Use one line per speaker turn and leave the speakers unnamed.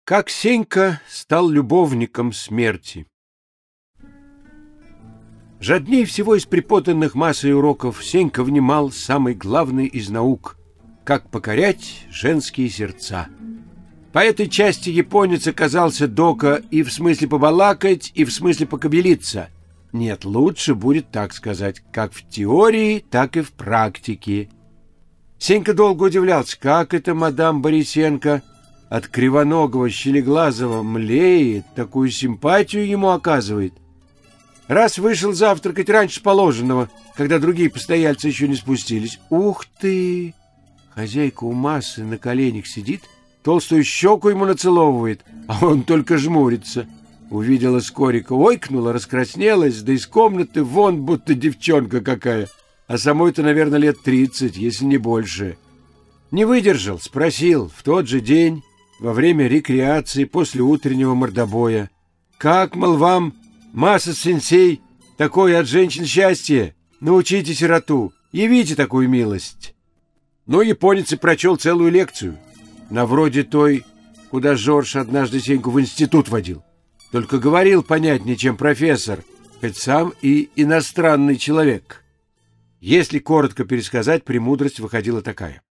Как Сенька стал любовником смерти. Жадней всего из преподанных массой уроков Сенька внимал самый главный из наук — как покорять женские сердца. По этой части японец оказался дока и в смысле побалакать, и в смысле покобелиться. Нет, лучше будет так сказать, как в теории, так и в практике. Сенька долго удивлялся, как это мадам Борисенко от кривоногого щелеглазого млеет, такую симпатию ему оказывает. Раз вышел завтракать раньше положенного, когда другие постояльцы еще не спустились. Ух ты! Хозяйка у массы на коленях сидит, толстую щеку ему нацеловывает, а он только жмурится. Увидела Скорика, ойкнула, раскраснелась, да из комнаты вон будто девчонка какая, а самой-то, наверное, лет 30, если не больше. Не выдержал, спросил в тот же день, во время рекреации после утреннего мордобоя: «Как, мол, вам, Маса-сенсей, такое от женщин счастье? Научите сироту, явите такую милость». Ну, японец и прочел целую лекцию, на вроде той, куда Жорж однажды Сеньку в институт водил. Только говорил понятнее, чем профессор, хоть сам и иностранный человек. Если коротко пересказать, премудрость выходила такая.